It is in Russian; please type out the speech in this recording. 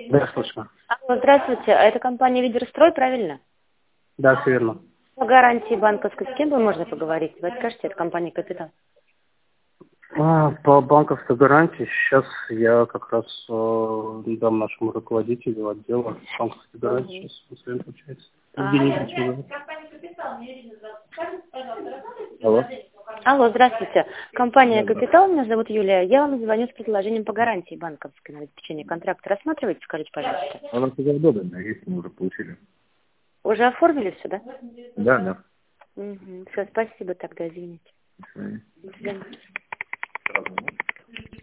Да, слышно. Алло, здравствуйте. А это компания «Лидерстрой», правильно? Да, все верно. По гарантии банковской с кем бы можно поговорить? Вы скажете, это компания «Капитал». По банковской гарантии сейчас я как раз дам нашему руководителю отдела банковской гарантии. Сейчас мы с вами получается. Евгений Игоревич, меня зовут. Алло. Алло, здравствуйте. Компания Да, да. «Капитал», меня зовут Юлия. Я вам звоню с предложением по гарантии банковской на обеспечение контракта. Рассматриваете, скажите, пожалуйста. Она уже удобная, если мы уже получили. Уже оформили все, да? Да, да. Угу. Все, спасибо тогда, извините. До свидания. До свидания.